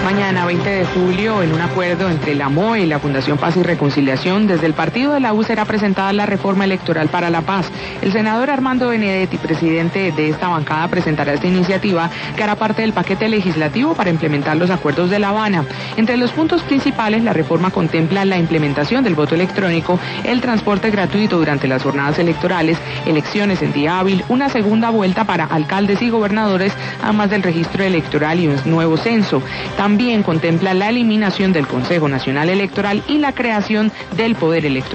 mañana, 20 de julio, en un acuerdo entre la MOE y la Fundación Paz y Reconciliación, desde el partido de la U será presentada la reforma electoral para la paz. El senador Armando Benedetti, presidente de esta bancada, presentará esta iniciativa que hará parte del paquete legislativo para implementar los acuerdos de La Habana. Entre los puntos principales, la reforma contempla la implementación del voto electrónico, el transporte gratuito durante las jornadas electorales, elecciones en día hábil, una segunda vuelta para alcaldes y gobernadores, además del registro electoral y un nuevo censo. También contempla la eliminación del Consejo Nacional Electoral y la creación del Poder Electoral.